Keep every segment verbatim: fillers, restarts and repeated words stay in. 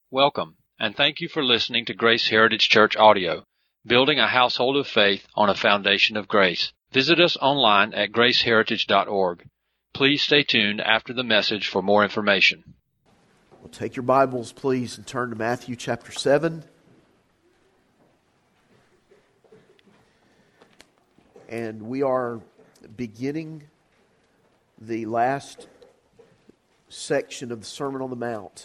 Welcome, and thank you for listening to Grace Heritage Church Audio, building a household of faith on a foundation of grace. Visit us online at grace heritage dot org. Please stay tuned after the message for more information. Well, take your Bibles, please, and turn to Matthew chapter seven. And we are beginning the last section of the Sermon on the Mount.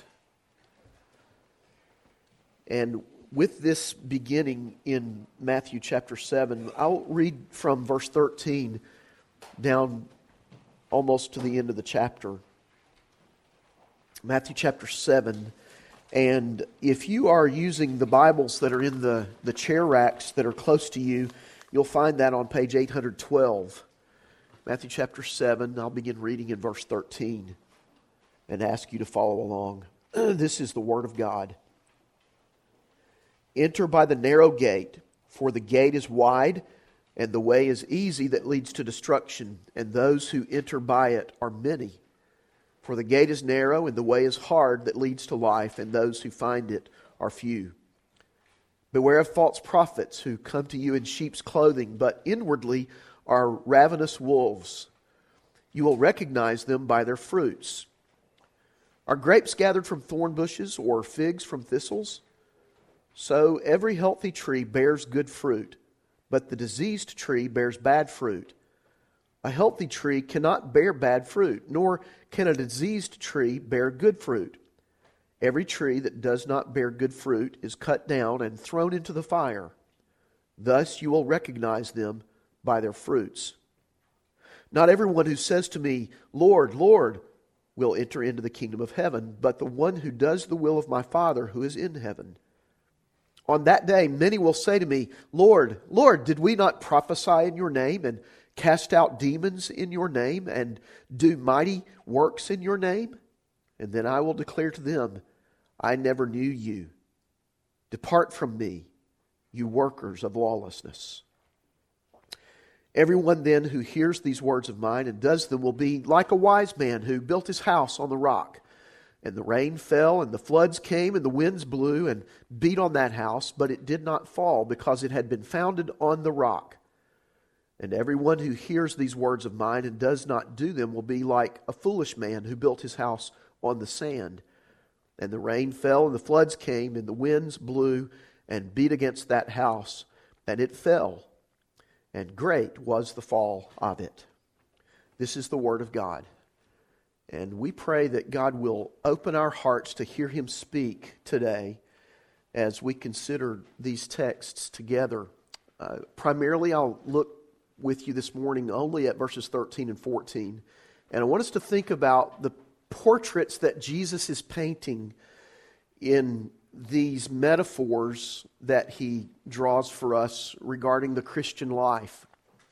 And with this beginning in Matthew chapter seven, I'll read from verse thirteen down almost to the end of the chapter. Matthew chapter seven. And if you are using the Bibles that are in the, the chair racks that are close to you, you'll find that on page eight hundred twelve. Matthew chapter seven, I'll begin reading in verse thirteen and ask you to follow along. This is the Word of God. Enter by the narrow gate, for the gate is wide, and the way is easy that leads to destruction, and those who enter by it are many. For the gate is narrow, and the way is hard that leads to life, and those who find it are few. Beware of false prophets who come to you in sheep's clothing, but inwardly are ravenous wolves. You will recognize them by their fruits. Are grapes gathered from thorn bushes, or figs from thistles? So every healthy tree bears good fruit, but the diseased tree bears bad fruit. A healthy tree cannot bear bad fruit, nor can a diseased tree bear good fruit. Every tree that does not bear good fruit is cut down and thrown into the fire. Thus you will recognize them by their fruits. Not everyone who says to me, Lord, Lord, will enter into the kingdom of heaven, but the one who does the will of my Father who is in heaven. On that day, many will say to me, Lord, Lord, did we not prophesy in your name and cast out demons in your name and do mighty works in your name? And then I will declare to them, I never knew you. Depart from me, you workers of lawlessness. Everyone then who hears these words of mine and does them will be like a wise man who built his house on the rock. And the rain fell, and the floods came, and the winds blew and beat on that house, but it did not fall, because it had been founded on the rock. And everyone who hears these words of mine and does not do them will be like a foolish man who built his house on the sand. And the rain fell, and the floods came, and the winds blew and beat against that house, and it fell. And great was the fall of it. This is the word of God. And we pray that God will open our hearts to hear Him speak today as we consider these texts together. Uh, primarily, I'll look with you this morning only at verses thirteen and fourteen. And I want us to think about the portraits that Jesus is painting in these metaphors that He draws for us regarding the Christian life.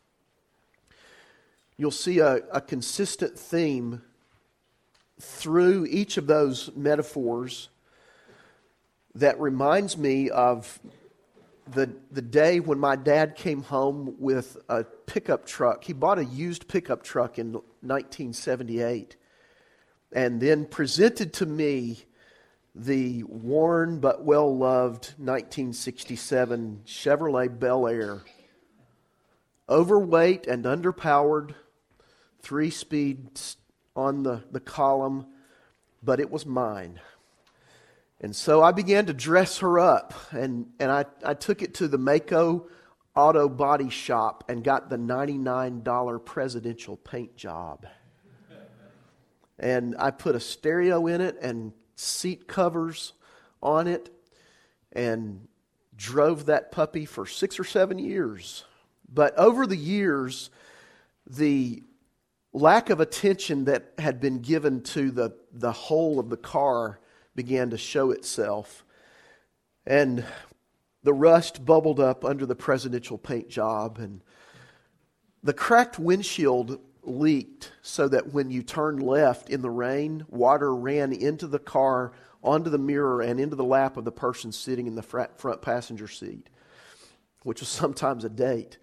You'll see a, a consistent theme through each of those metaphors that reminds me of the the day when my dad came home with a pickup truck. He bought a used pickup truck in nineteen seventy-eight and then presented to me the worn but well-loved nineteen sixty-seven Chevrolet Bel Air. Overweight and underpowered, three-speed on the, the column, but it was mine. And so I began to dress her up, and, and I, I took it to the Mako Auto Body Shop and got the ninety-nine dollars presidential paint job. And I put a stereo in it and seat covers on it and drove that puppy for six or seven years. But over the years, the lack of attention that had been given to the, the whole of the car began to show itself. And the rust bubbled up under the presidential paint job. And the cracked windshield leaked so that when you turned left in the rain, water ran into the car, onto the mirror, and into the lap of the person sitting in the front passenger seat, which was sometimes a date.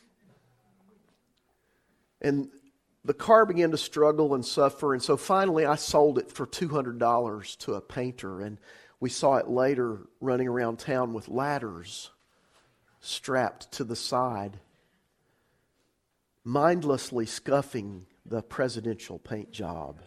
And the car began to struggle and suffer, and so finally I sold it for two hundred dollars to a painter. And We saw it later running around town with ladders strapped to the side, mindlessly scuffing the presidential paint job.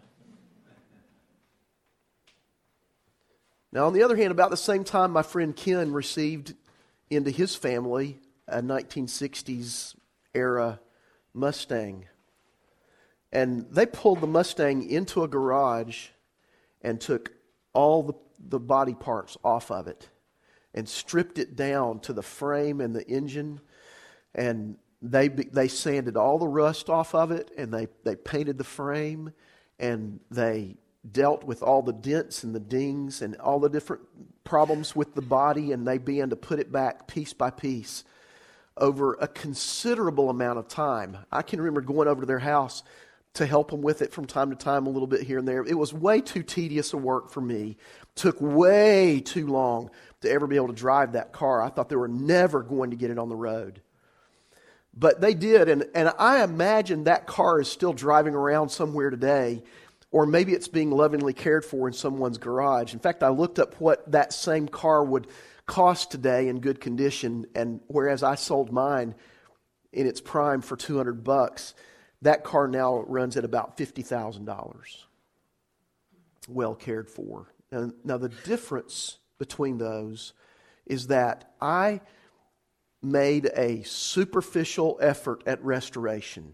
Now, on the other hand, about the same time, my friend Ken received into his family a nineteen sixties era Mustang. And they pulled the Mustang into a garage and took all the, the body parts off of it and stripped it down to the frame and the engine. And they they sanded all the rust off of it, and they, they painted the frame, and they dealt with all the dents and the dings and all the different problems with the body, and they began to put it back piece by piece over a considerable amount of time. I can remember going over to their house to help them with it from time to time, a little bit here and there. It was way too tedious a work for me. Took way too long to ever be able to drive that car. I thought they were never going to get it on the road. But they did, and, and I imagine that car is still driving around somewhere today, or maybe it's being lovingly cared for in someone's garage. In fact, I looked up what that same car would cost today in good condition, and whereas I sold mine in its prime for two hundred bucks, that car now runs at about fifty thousand dollars. Well cared for. And now the difference between those is that I made a superficial effort at restoration.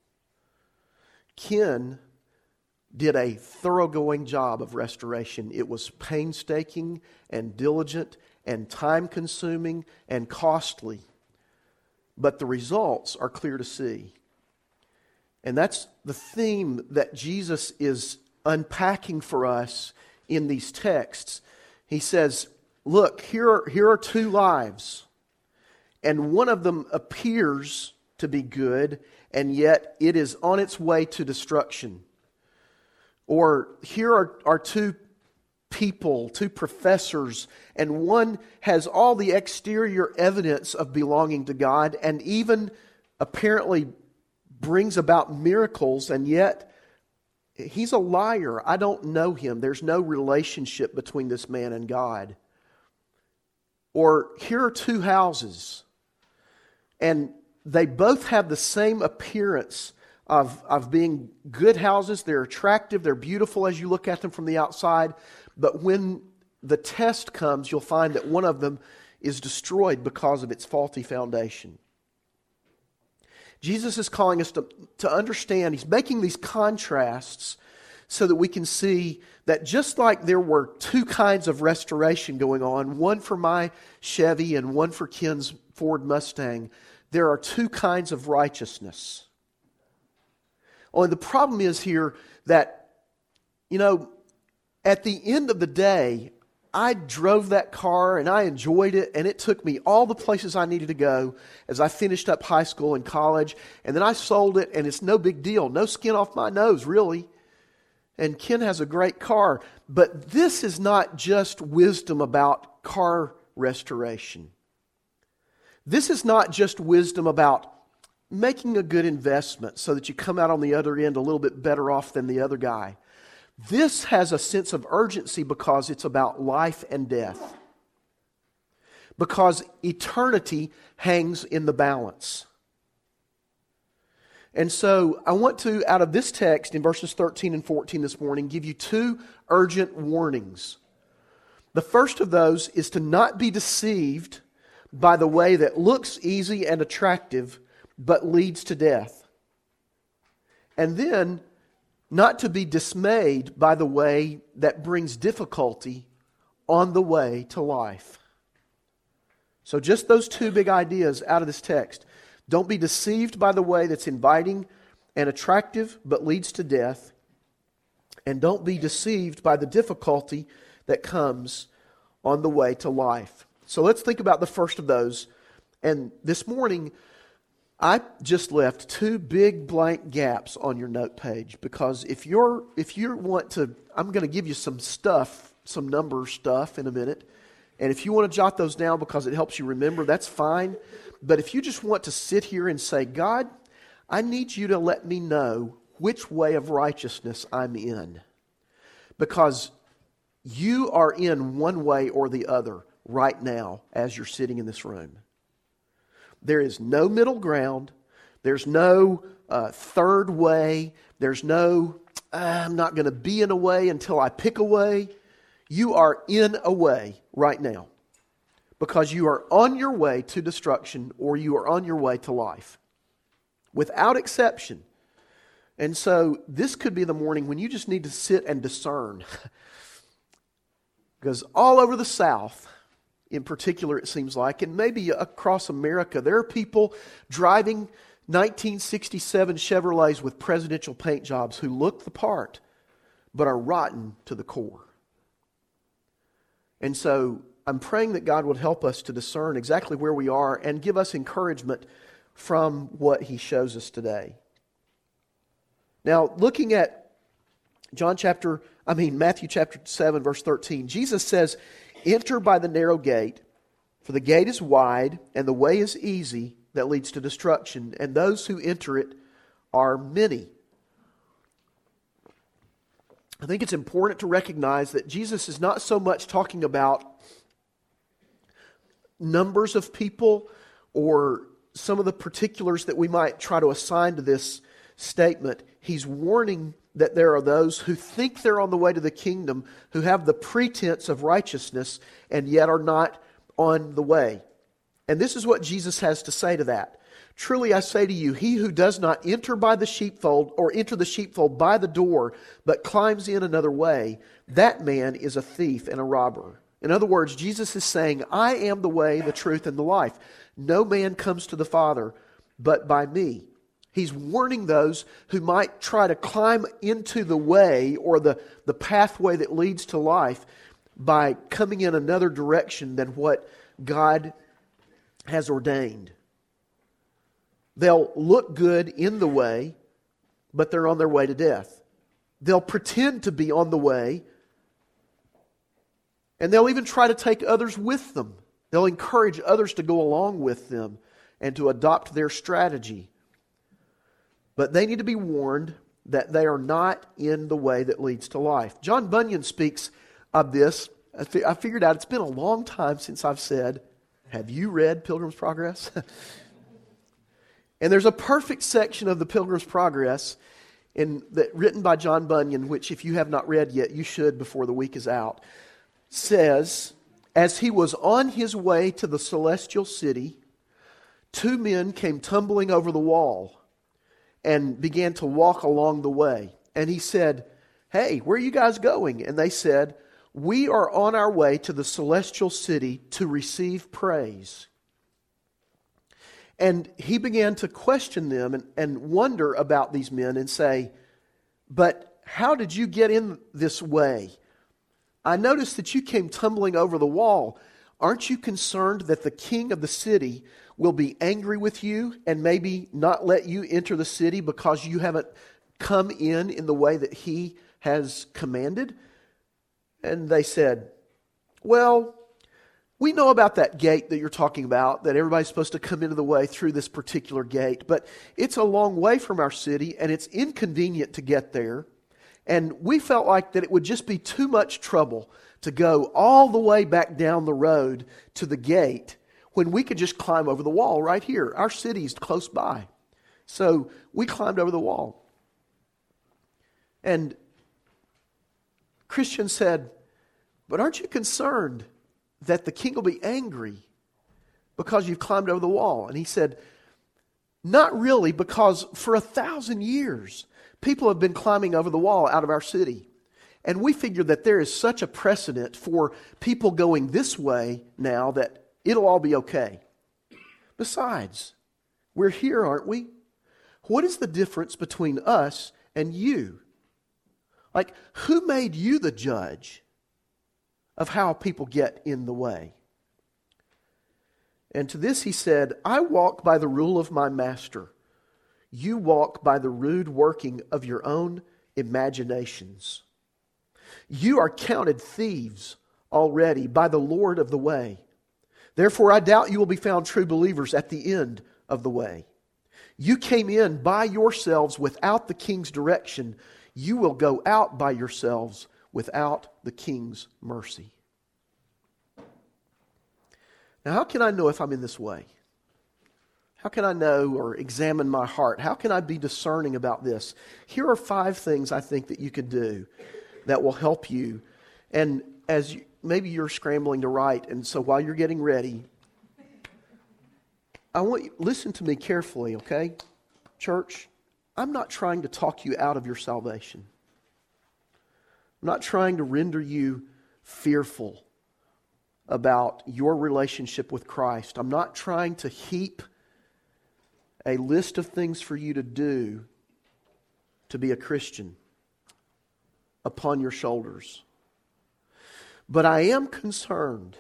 Ken did a thoroughgoing job of restoration. It was painstaking and diligent and time-consuming and costly. But the results are clear to see. And that's the theme that Jesus is unpacking for us in these texts. He says, look, here are, here are two lives, and one of them appears to be good, and yet it is on its way to destruction. Or here are, are two people, two professors, and one has all the exterior evidence of belonging to God and even apparently brings about miracles, and yet he's a liar. I don't know him. There's no relationship between this man and God. Or here are two houses, and they both have the same appearance of, of being good houses. They're attractive, they're beautiful as you look at them from the outside, but when the test comes, you'll find that one of them is destroyed because of its faulty foundation. Jesus is calling us to, to understand, He's making these contrasts so that we can see that just like there were two kinds of restoration going on, one for my Chevy and one for Ken's Ford Mustang, there are two kinds of righteousness. Only the problem is here that, you know, at the end of the day, I drove that car and I enjoyed it, and it took me all the places I needed to go as I finished up high school and college, and then I sold it, and it's no big deal. No skin off my nose, really. And Ken has a great car. But this is not just wisdom about car restoration. This is not just wisdom about making a good investment so that you come out on the other end a little bit better off than the other guy. This has a sense of urgency because it's about life and death. Because eternity hangs in the balance. And so I want to, out of this text in verses thirteen and fourteen this morning, give you two urgent warnings. The first of those is to not be deceived by the way that looks easy and attractive but leads to death. And then not to be dismayed by the way that brings difficulty on the way to life. So just those two big ideas out of this text. Don't be deceived by the way that's inviting and attractive but leads to death. And don't be deceived by the difficulty that comes on the way to life. So let's think about the first of those. And this morning, I just left two big blank gaps on your note page, because if you're if you want to, I'm going to give you some stuff, some number stuff in a minute. And if you want to jot those down because it helps you remember, that's fine. But if you just want to sit here and say, God, I need you to let me know which way of righteousness I'm in. Because You are in one way or the other right now as you're sitting in this room. There is no middle ground. There's no uh, third way. There's no, ah, I'm not going to be in a way until I pick a way. You are in a way right now because you are on your way to destruction or you are on your way to life, without exception. And so this could be the morning when you just need to sit and discern. Because all over the South, in particular, it seems like, and maybe across America, there are people driving nineteen sixty-seven Chevrolets with presidential paint jobs who look the part, but are rotten to the core. And so I'm praying that God would help us to discern exactly where we are and give us encouragement from what He shows us today. Now, looking at John chapter, I mean Matthew chapter seven, verse thirteen, Jesus says, "Enter by the narrow gate, for the gate is wide and the way is easy that leads to destruction, and those who enter it are many." I think it's important to recognize that Jesus is not so much talking about numbers of people or some of the particulars that we might try to assign to this statement. He's warning that there are those who think they're on the way to the kingdom, who have the pretense of righteousness, and yet are not on the way. And this is what Jesus has to say to that. "Truly I say to you, he who does not enter by the sheepfold, or enter the sheepfold by the door, but climbs in another way, that man is a thief and a robber." In other words, Jesus is saying, I am the way, the truth, and the life. No man comes to the Father but by me. He's warning those who might try to climb into the way or the, the pathway that leads to life by coming in another direction than what God has ordained. They'll look good in the way, but they're on their way to death. They'll pretend to be on the way, and they'll even try to take others with them. They'll encourage others to go along with them and to adopt their strategy. But they need to be warned that they are not in the way that leads to life. John Bunyan speaks of this. I figured out it's been a long time since I've said, have you read Pilgrim's Progress? And there's a perfect section of the Pilgrim's Progress in, that, written by John Bunyan, which if you have not read yet, you should before the week is out, says, as he was on his way to the celestial city, two men came tumbling over the wall and began to walk along the way. And he said, hey, where are you guys going? And they said, we are on our way to the celestial city to receive praise. And he began to question them and, and wonder about these men and say, but how did you get in this way? I noticed that you came tumbling over the wall. Aren't you concerned that the king of the city will be angry with you and maybe not let you enter the city because you haven't come in in the way that he has commanded? And they said, well, we know about that gate that you're talking about, that everybody's supposed to come into the way through this particular gate, but it's a long way from our city and it's inconvenient to get there. And we felt like that it would just be too much trouble to go all the way back down the road to the gate when we could just climb over the wall right here. Our city's close by. So we climbed over the wall. And Christian said, but aren't you concerned that the king will be angry because you've climbed over the wall? And he said, not really, because for a thousand years, people have been climbing over the wall out of our city. And we figure that there is such a precedent for people going this way now that it'll all be okay. Besides, we're here, aren't we? What is the difference between us and you? Like, who made you the judge of how people get in the way? And to this he said, I walk by the rule of my master. You walk by the rude working of your own imaginations. You are counted thieves already by the Lord of the way. Therefore I doubt you will be found true believers at the end of the way. You came in by yourselves without the king's direction. You will go out by yourselves without the king's mercy. Now, how can I know if I'm in this way? How can I know or examine my heart? How can I be discerning about this? Here are five things I think that you could do that will help you. And as you, maybe you're scrambling to write, and so while you're getting ready, I want you listen to me carefully, okay? Church, I'm not trying to talk you out of your salvation. I'm not trying to render you fearful about your relationship with Christ. I'm not trying to heap a list of things for you to do to be a Christian upon your shoulders. But I am concerned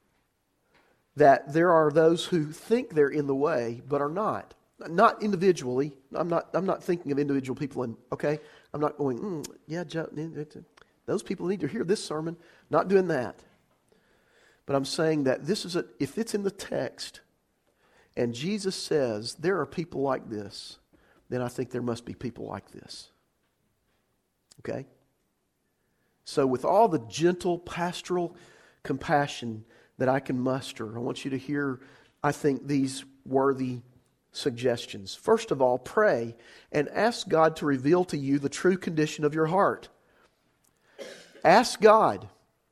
that there are those who think they're in the way but are not. Not individually. I'm not I'm not thinking of individual people, and okay? I'm not going, mm, yeah, Joe, those people need to hear this sermon. Not doing that. But I'm saying that this is a, if it's in the text and Jesus says there are people like this, then I think there must be people like this. Okay? So with all the gentle pastoral compassion that I can muster, I want you to hear, I think, these worthy suggestions. First of all, pray and ask God to reveal to you the true condition of your heart. Ask God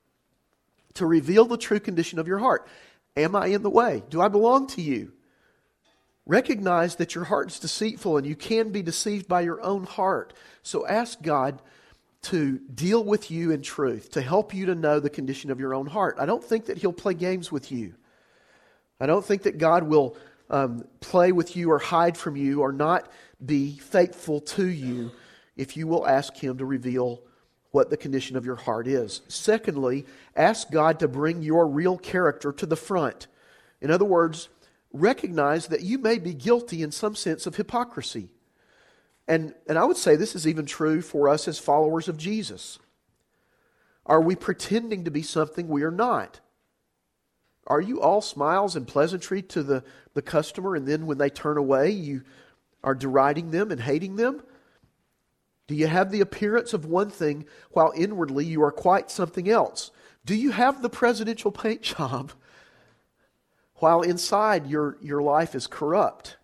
to reveal the true condition of your heart. Am I in the way? Do I belong to you? Recognize that your heart is deceitful and you can be deceived by your own heart. So ask God to deal with you in truth, to help you to know the condition of your own heart. I don't think that He'll play games with you. I don't think that God will um, play with you or hide from you or not be faithful to you if you will ask Him to reveal what the condition of your heart is. Secondly, ask God to bring your real character to the front. In other words, recognize that you may be guilty in some sense of hypocrisy. And, and I would say this is even true for us as followers of Jesus. Are we pretending to be something we are not? Are you all smiles and pleasantry to the, the customer, and then when they turn away, you are deriding them and hating them? Do you have the appearance of one thing while inwardly you are quite something else? Do you have the presidential paint job while inside your, your life is corrupt?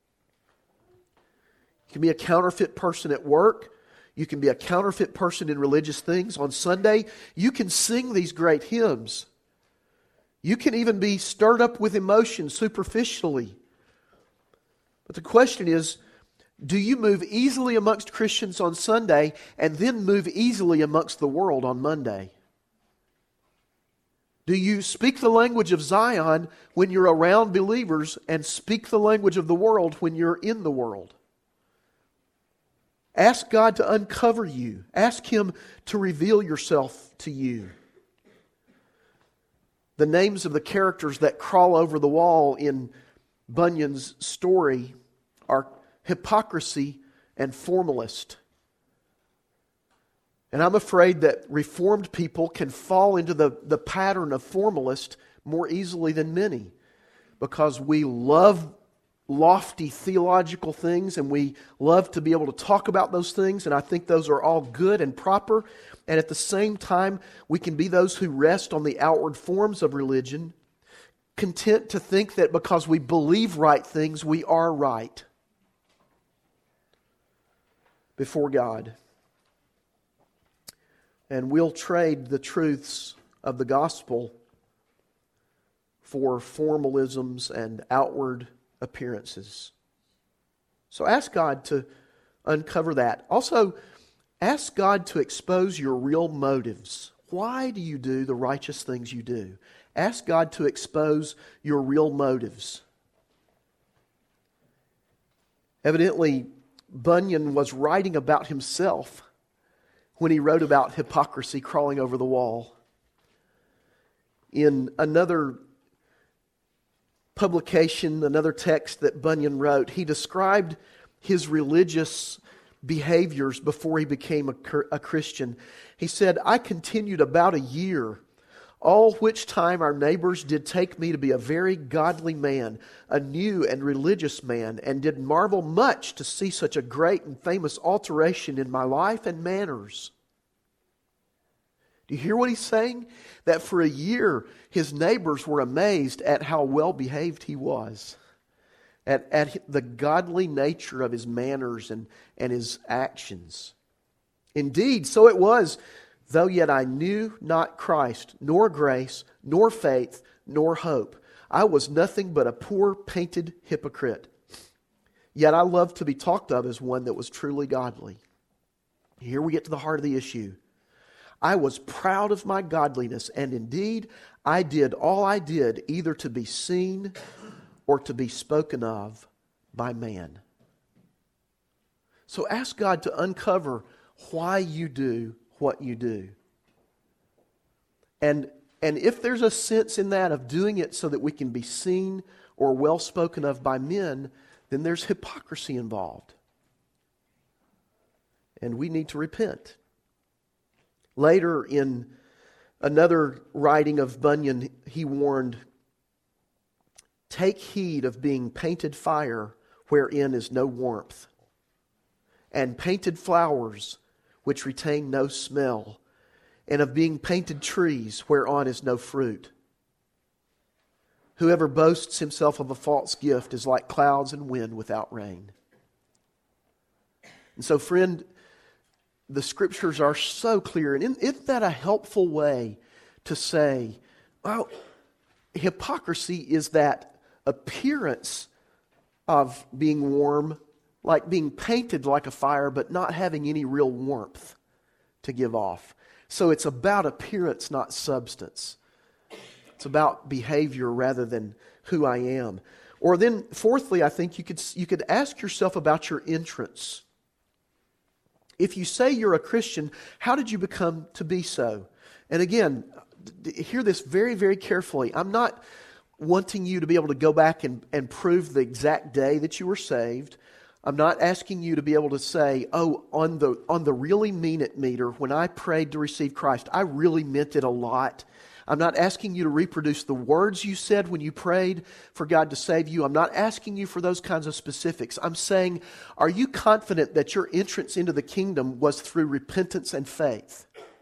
You can be a counterfeit person at work. You can be a counterfeit person in religious things. On Sunday, you can sing these great hymns. You can even be stirred up with emotion superficially. But the question is, do you move easily amongst Christians on Sunday and then move easily amongst the world on Monday? Do you speak the language of Zion when you're around believers and speak the language of the world when you're in the world? Ask God to uncover you. Ask Him to reveal yourself to you. The names of the characters that crawl over the wall in Bunyan's story are hypocrisy and formalist. And I'm afraid that Reformed people can fall into the, the pattern of formalist more easily than many, because we love lofty theological things and we love to be able to talk about those things, and I think those are all good and proper. And at the same time, we can be those who rest on the outward forms of religion, content to think that because we believe right things, we are right before God. And we'll trade the truths of the gospel for formalisms and outward appearances. So ask God to uncover that. Also, ask God to expose your real motives. Why do you do the righteous things you do? Ask God to expose your real motives. Evidently, Bunyan was writing about himself when he wrote about hypocrisy crawling over the wall. In another publication, another text that Bunyan wrote, he described his religious behaviors before he became a, a Christian. He said, "I continued about a year, all which time our neighbors did take me to be a very godly man, a new and religious man, and did marvel much to see such a great and famous alteration in my life and manners." Do you hear what he's saying? That for a year, his neighbors were amazed at how well behaved he was, at, at the godly nature of his manners and, and his actions. Indeed, so it was, though yet I knew not Christ, nor grace, nor faith, nor hope. I was nothing but a poor painted hypocrite. Yet I loved to be talked of as one that was truly godly. Here we get to the heart of the issue. I was proud of my godliness, and indeed I did all I did either to be seen or to be spoken of by man. So ask God to uncover why you do what you do. And, and if there's a sense in that of doing it so that we can be seen or well spoken of by men, then there's hypocrisy involved. And we need to repent. Later in another writing of Bunyan, he warned, "Take heed of being painted fire wherein is no warmth, and painted flowers which retain no smell, and of being painted trees whereon is no fruit. Whoever boasts himself of a false gift is like clouds and wind without rain." And so, friend, the Scriptures are so clear. And isn't that a helpful way to say, well, hypocrisy is that appearance of being warm, like being painted like a fire, but not having any real warmth to give off. So it's about appearance, not substance. It's about behavior rather than who I am. Or then, fourthly, I think you could you could ask yourself about your entrance. If you say you're a Christian, how did you become to be so? And again, hear this very, very carefully. I'm not wanting you to be able to go back and, and prove the exact day that you were saved. I'm not asking you to be able to say, oh, on the on the really mean it meter, when I prayed to receive Christ, I really meant it a lot. I'm not asking you to reproduce the words you said when you prayed for God to save you. I'm not asking you for those kinds of specifics. I'm saying, are you confident that your entrance into the kingdom was through repentance and faith?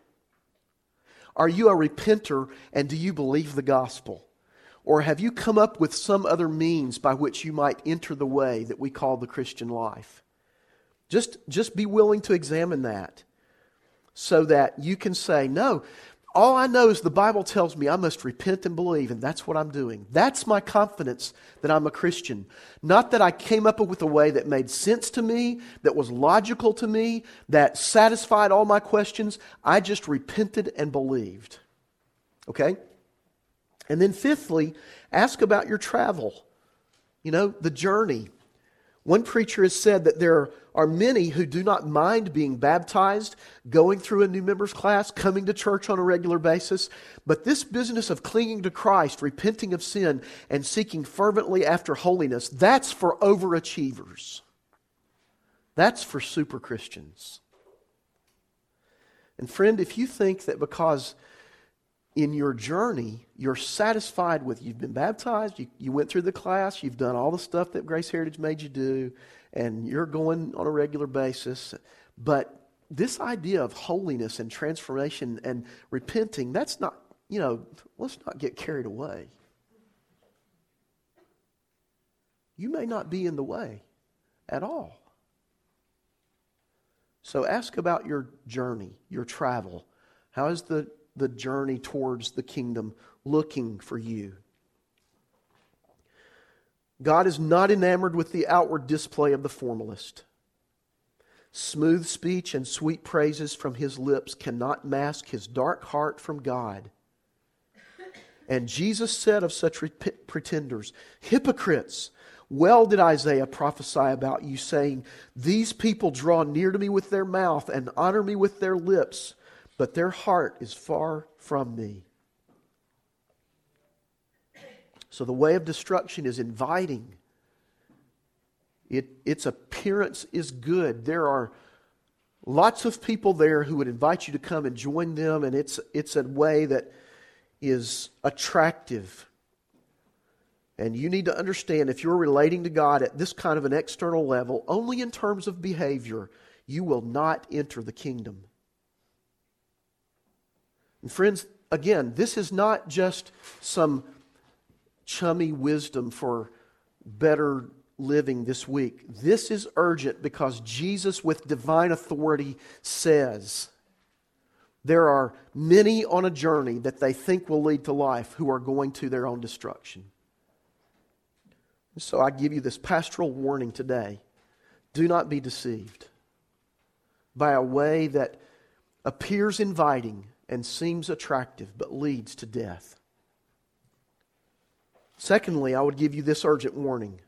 Are you a repenter, and do you believe the gospel? Or have you come up with some other means by which you might enter the way that we call the Christian life? Just, just be willing to examine that so that you can say, no, all I know is the Bible tells me I must repent and believe, and that's what I'm doing. That's my confidence that I'm a Christian. Not that I came up with a way that made sense to me, that was logical to me, that satisfied all my questions. I just repented and believed. Okay? And then fifthly, ask about your travel. You know, the journey. One preacher has said that there are many who do not mind being baptized, going through a new members class, coming to church on a regular basis. But this business of clinging to Christ, repenting of sin, and seeking fervently after holiness, that's for overachievers. That's for super Christians. And friend, if you think that because in your journey, you're satisfied with, you've been baptized, you, you went through the class, you've done all the stuff that Grace Heritage made you do, and you're going on a regular basis. But this idea of holiness and transformation and repenting, that's not, you know, let's not get carried away. You may not be in the way at all. So ask about your journey, your travel. How is the the journey towards the kingdom looking for you? God is not enamored with the outward display of the formalist. Smooth speech and sweet praises from his lips cannot mask his dark heart from God. And Jesus said of such pretenders, hypocrites, well did Isaiah prophesy about you, saying, these people draw near to me with their mouth and honor me with their lips, but their heart is far from me. So the way of destruction is inviting. It, its appearance is good. There are lots of people there who would invite you to come and join them, and it's, it's a way that is attractive. And you need to understand, if you're relating to God at this kind of an external level, only in terms of behavior, you will not enter the kingdom. And friends, again, this is not just some chummy wisdom for better living this week. This is urgent because Jesus, with divine authority, says there are many on a journey that they think will lead to life who are going to their own destruction. So I give you this pastoral warning today. Do not be deceived by a way that appears inviting and seems attractive but leads to death. Secondly, I would give you this urgent warning.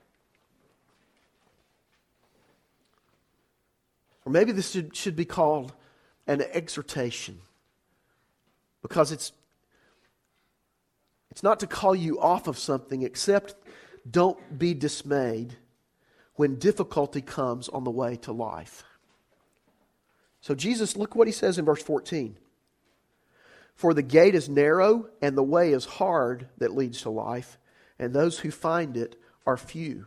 Or maybe this should, should be called an exhortation, because it's it's not to call you off of something, except don't be dismayed when difficulty comes on the way to life. So Jesus, look what he says in verse fourteen. For the gate is narrow and the way is hard that leads to life, and those who find it are few.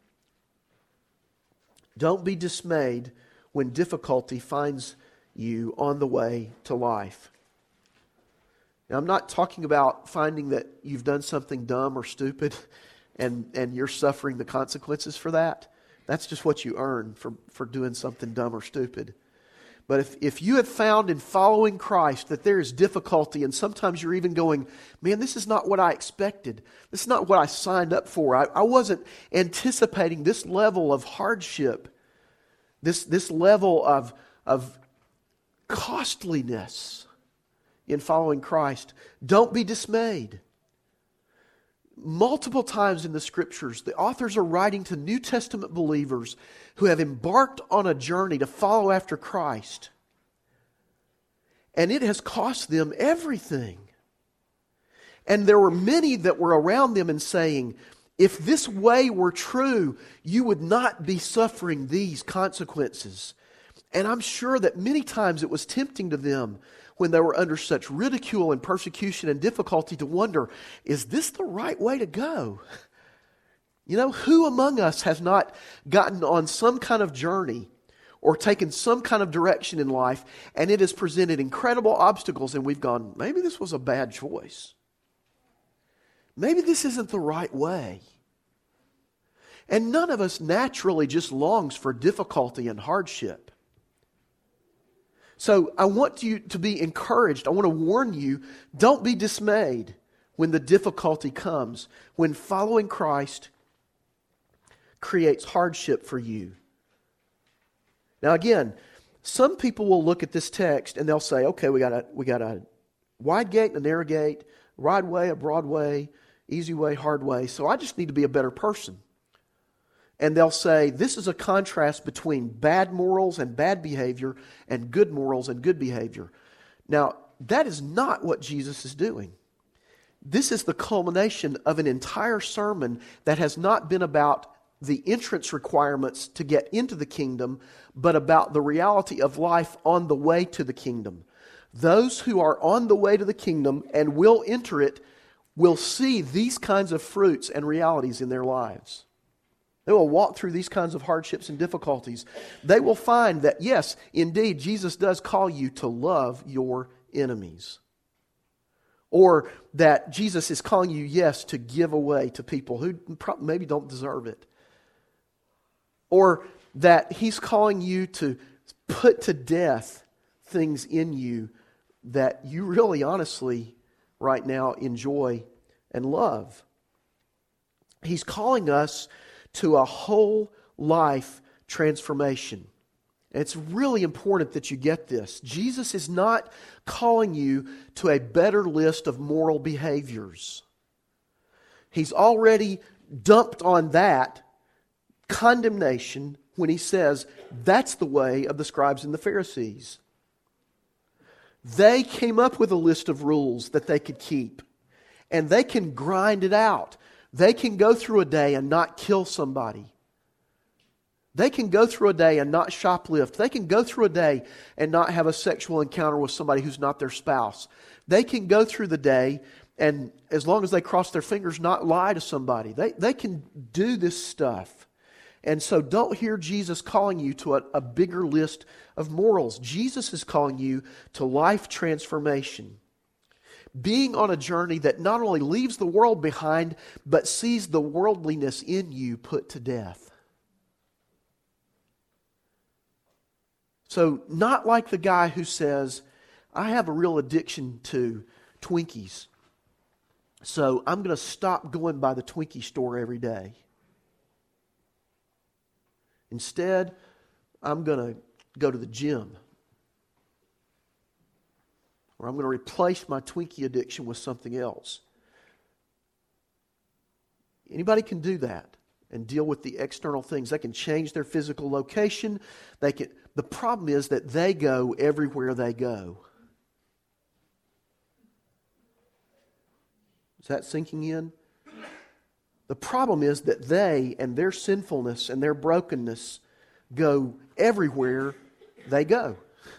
Don't be dismayed when difficulty finds you on the way to life. Now, I'm not talking about finding that you've done something dumb or stupid and, and you're suffering the consequences for that. That's just what you earn for, for doing something dumb or stupid. But if, if you have found in following Christ that there is difficulty, and sometimes you're even going, man, this is not what I expected. This is not what I signed up for. I, I wasn't anticipating this level of hardship, this, this level of, of costliness in following Christ. Don't be dismayed. Multiple times in the Scriptures, the authors are writing to New Testament believers who have embarked on a journey to follow after Christ. And it has cost them everything. And there were many that were around them and saying, if this way were true, you would not be suffering these consequences. And I'm sure that many times it was tempting to them when they were under such ridicule and persecution and difficulty to wonder, is this the right way to go? You know, who among us has not gotten on some kind of journey or taken some kind of direction in life, and it has presented incredible obstacles, and we've gone, maybe this was a bad choice. Maybe this isn't the right way. And none of us naturally just longs for difficulty and hardship. So I want you to be encouraged. I want to warn you, don't be dismayed when the difficulty comes, when following Christ creates hardship for you. Now again, some people will look at this text and they'll say, okay, we got a we got a wide gate and a narrow gate, wide way, a broad way, easy way, hard way, so I just need to be a better person. And they'll say, this is a contrast between bad morals and bad behavior and good morals and good behavior. Now, that is not what Jesus is doing. This is the culmination of an entire sermon that has not been about the entrance requirements to get into the kingdom, but about the reality of life on the way to the kingdom. Those who are on the way to the kingdom and will enter it will see these kinds of fruits and realities in their lives. They will walk through these kinds of hardships and difficulties. They will find that, yes, indeed, Jesus does call you to love your enemies. Or that Jesus is calling you, yes, to give away to people who maybe don't deserve it. Or that He's calling you to put to death things in you that you really honestly right now enjoy and love. He's calling us to a whole life transformation. And it's really important that you get this. Jesus is not calling you to a better list of moral behaviors. He's already dumped on that condemnation when He says that's the way of the scribes and the Pharisees. They came up with a list of rules that they could keep, and they can grind it out. They can go through a day and not kill somebody. They can go through a day and not shoplift. They can go through a day and not have a sexual encounter with somebody who's not their spouse. They can go through the day and, as long as they cross their fingers, not lie to somebody. They, they can do this stuff. And so don't hear Jesus calling you to a, a bigger list of morals. Jesus is calling you to life transformation. being on a journey that not only leaves the world behind, but sees the worldliness in you put to death. So, not like the guy who says, I have a real addiction to Twinkies, so I'm going to stop going by the Twinkie store every day. Instead, I'm going to go to the gym. Or I'm going to replace my Twinkie addiction with something else. Anybody can do that and deal with the external things. They can change their physical location. They can. The problem is that they go everywhere they go. Is that sinking in? The problem is that they and their sinfulness and their brokenness go everywhere they go.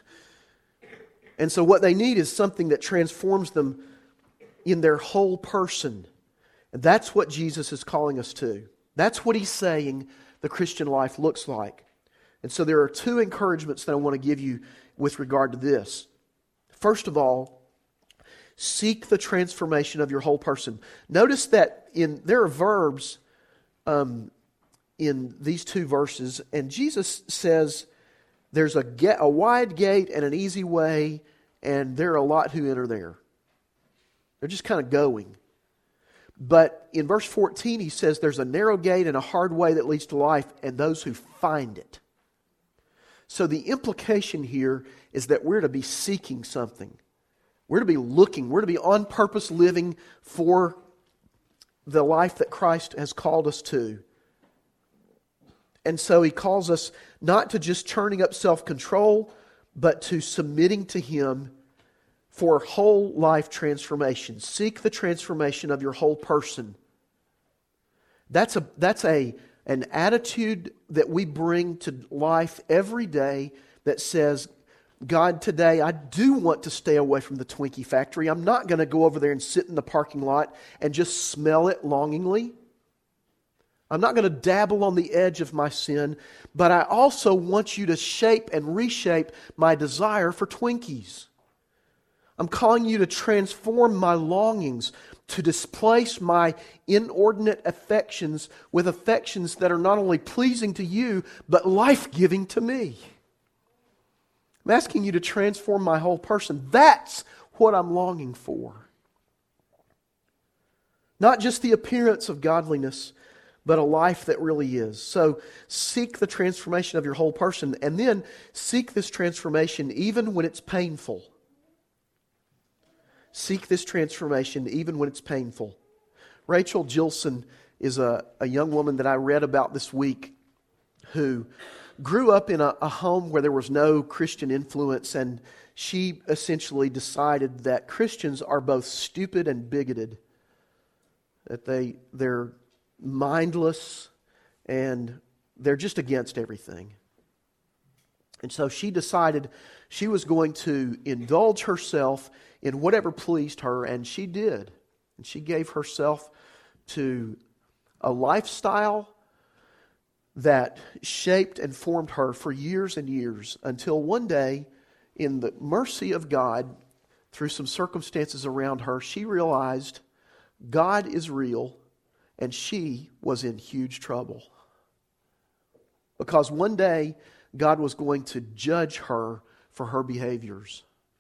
And so what they need is something that transforms them in their whole person. And that's what Jesus is calling us to. That's what He's saying the Christian life looks like. And so there are two encouragements that I want to give you with regard to this. First of all, seek the transformation of your whole person. Notice that in there are verbs um, in these two verses, and Jesus says there's a, ga- a wide gate and an easy way, and there are a lot who enter there. They're just kind of going. But in verse fourteen, He says there's a narrow gate and a hard way that leads to life, and those who find it. So the implication here is that we're to be seeking something. We're to be looking. We're to be on purpose living for the life that Christ has called us to. And so He calls us not to just churning up self-control, but to submitting to Him for whole life transformation. Seek the transformation of your whole person. That's a that's a an attitude that we bring to life every day that says, God, today I do want to stay away from the Twinkie factory. I'm not going to go over there and sit in the parking lot and just smell it longingly. I'm not going to dabble on the edge of my sin, but I also want you to shape and reshape my desire for Twinkies. I'm calling you to transform my longings, to displace my inordinate affections with affections that are not only pleasing to you, but life-giving to me. I'm asking you to transform my whole person. That's what I'm longing for. Not just the appearance of godliness, but a life that really is. So seek the transformation of your whole person, and then seek this transformation even when it's painful. Seek this transformation even when it's painful. Rachel Gilson is a, a young woman that I read about this week who grew up in a, a home where there was no Christian influence, and she essentially decided that Christians are both stupid and bigoted. That they, they're mindless and they're just against everything. And so she decided she was going to indulge herself in whatever pleased her, and she did. And she gave herself to a lifestyle that shaped and formed her for years and years, until one day, in the mercy of God, through some circumstances around her, she realized God is real, and she was in huge trouble. Because one day, God was going to judge her for her behaviors.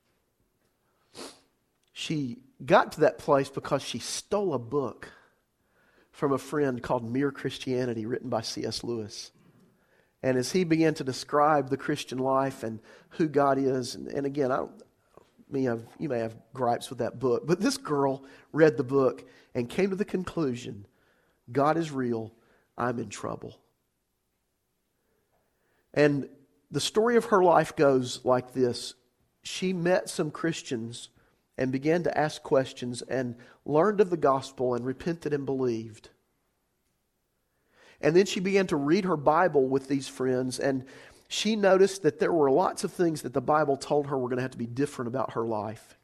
She got to that place because she stole a book from a friend called Mere Christianity, written by C S Lewis. And as he began to describe the Christian life and who God is, and, and again, I don't, me have, you may have gripes with that book, but this girl read the book and came to the conclusion, God is real, I'm in trouble. And the story of her life goes like this. She met some Christians and began to ask questions and learned of the gospel and repented and believed. And then she began to read her Bible with these friends, and she noticed that there were lots of things that the Bible told her were going to have to be different about her life.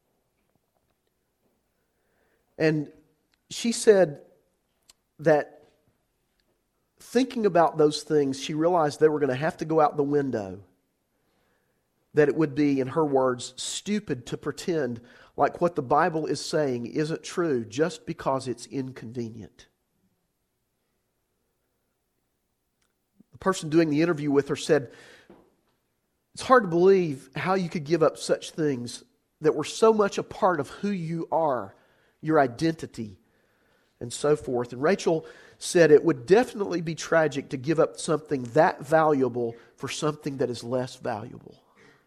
And she said that thinking about those things, she realized they were going to have to go out the window. That it would be, in her words, stupid to pretend like what the Bible is saying isn't true just because it's inconvenient. The person doing the interview with her said, it's hard to believe how you could give up such things that were so much a part of who you are, your identity, and so forth. And Rachel said it would definitely be tragic to give up something that valuable for something that is less valuable.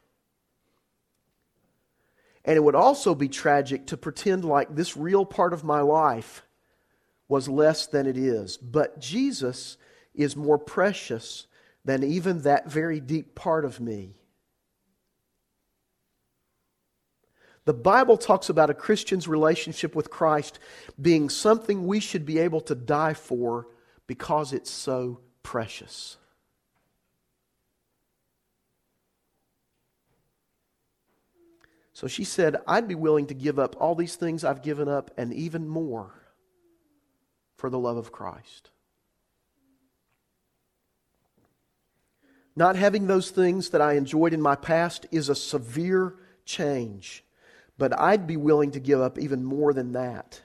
And it would also be tragic to pretend like this real part of my life was less than it is. But Jesus is more precious than even that very deep part of me. The Bible talks about a Christian's relationship with Christ being something we should be able to die for because it's so precious. So she said, I'd be willing to give up all these things I've given up and even more for the love of Christ. Not having those things that I enjoyed in my past is a severe change, but I'd be willing to give up even more than that.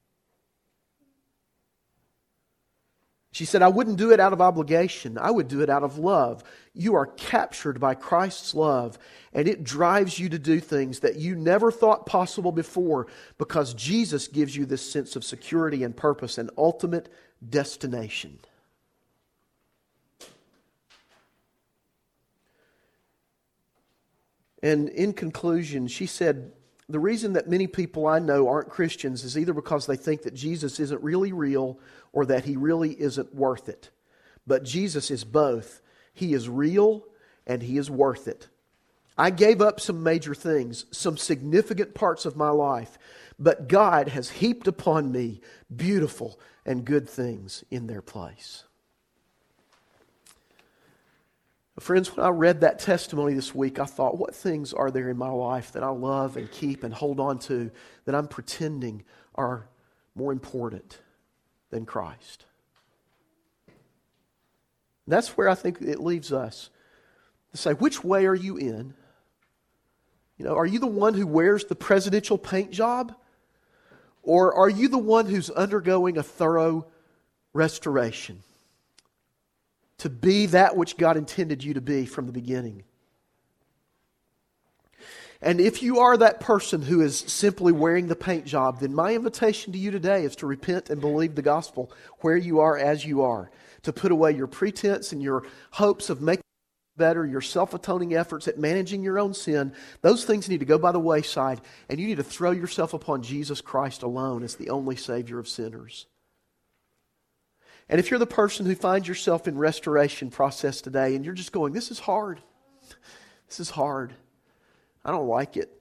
She said, I wouldn't do it out of obligation. I would do it out of love. You are captured by Christ's love, and it drives you to do things that you never thought possible before because Jesus gives you this sense of security and purpose and ultimate destination. And in conclusion, she said, the reason that many people I know aren't Christians is either because they think that Jesus isn't really real or that He really isn't worth it. But Jesus is both. He is real and He is worth it. I gave up some major things, some significant parts of my life, but God has heaped upon me beautiful and good things in their place. Friends, when I read that testimony this week, I thought, what things are there in my life that I love and keep and hold on to that I'm pretending are more important than Christ? That's where I think it leaves us to say, which way are you in? You know, are you the one who wears the presidential paint job? Or are you the one who's undergoing a thorough restoration? To be that which God intended you to be from the beginning. And if you are that person who is simply wearing the paint job, then my invitation to you today is to repent and believe the gospel where you are as you are. To put away your pretense and your hopes of making it better, your self-atoning efforts at managing your own sin. Those things need to go by the wayside, and you need to throw yourself upon Jesus Christ alone as the only Savior of sinners. And if you're the person who finds yourself in restoration process today and you're just going, this is hard. This is hard. I don't like it.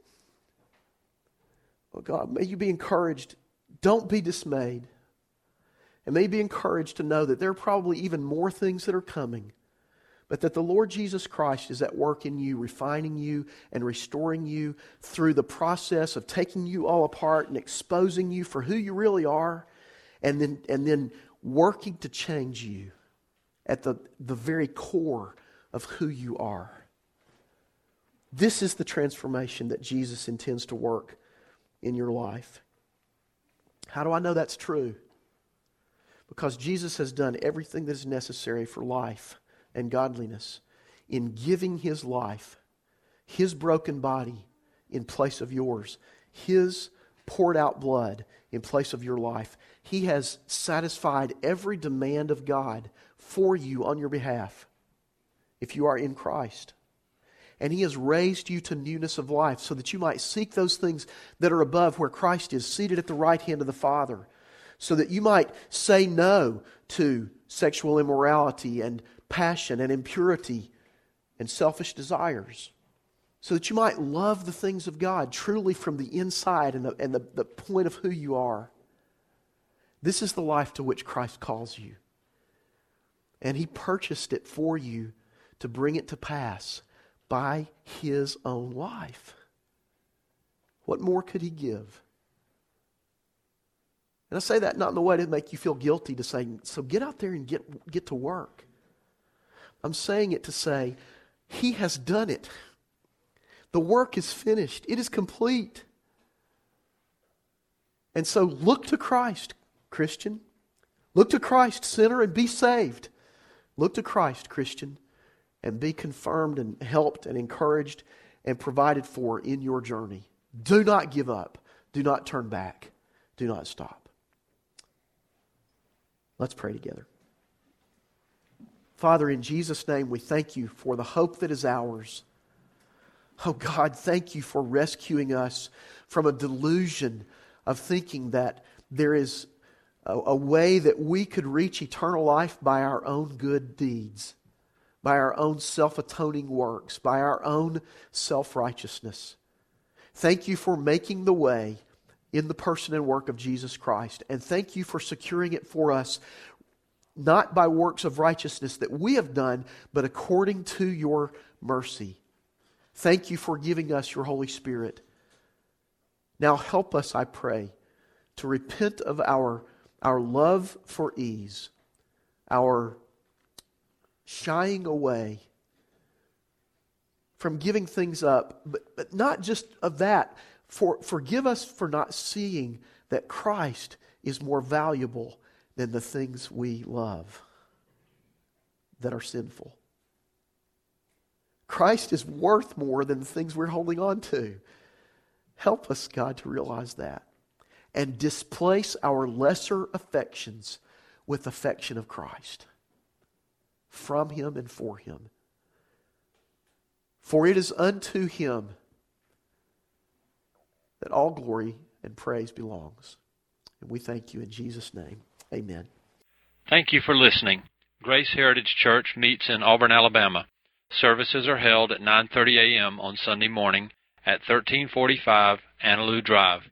Well, God, may you be encouraged. Don't be dismayed. And may you be encouraged to know that there are probably even more things that are coming, but that the Lord Jesus Christ is at work in you, refining you and restoring you through the process of taking you all apart and exposing you for who you really are, and then and then working to change you at the, the very core of who you are. This is the transformation that Jesus intends to work in your life. How do I know that's true? Because Jesus has done everything that is necessary for life and godliness in giving His life, His broken body in place of yours, His poured out blood in place of your life. He has satisfied every demand of God for you on your behalf if you are in Christ. And He has raised you to newness of life so that you might seek those things that are above where Christ is seated at the right hand of the Father, so that you might say no to sexual immorality and passion and impurity and selfish desires, so that you might love the things of God truly from the inside and the, and the, the point of who you are. This is the life to which Christ calls you. And He purchased it for you to bring it to pass by His own life. What more could He give? And I say that not in the way to make you feel guilty, to say, so get out there and get, get to work. I'm saying it to say, He has done it. The work is finished. It is complete. And so look to Christ, Christian. Look to Christ, sinner, and be saved. Look to Christ, Christian, and be confirmed and helped and encouraged and provided for in your journey. Do not give up. Do not turn back. Do not stop. Let's pray together. Father, in Jesus' name, we thank you for the hope that is ours. Oh God, thank you for rescuing us from a delusion of thinking that there is a, a way that we could reach eternal life by our own good deeds, by our own self-atoning works, by our own self-righteousness. Thank you for making the way in the person and work of Jesus Christ. And thank you for securing it for us, not by works of righteousness that we have done, but according to your mercy. Thank you for giving us your Holy Spirit. Now help us, I pray, to repent of our, our love for ease, our shying away from giving things up, but, but not just of that. For, forgive us for not seeing that Christ is more valuable than the things we love that are sinful. Christ is worth more than the things we're holding on to. Help us, God, to realize that and displace our lesser affections with affection of Christ, from Him and for Him. For it is unto Him that all glory and praise belongs. And we thank you in Jesus' name. Amen. Thank you for listening. Grace Heritage Church meets in Auburn, Alabama. Services are held at nine thirty a.m. on Sunday morning at thirteen forty-five Annaloo Drive.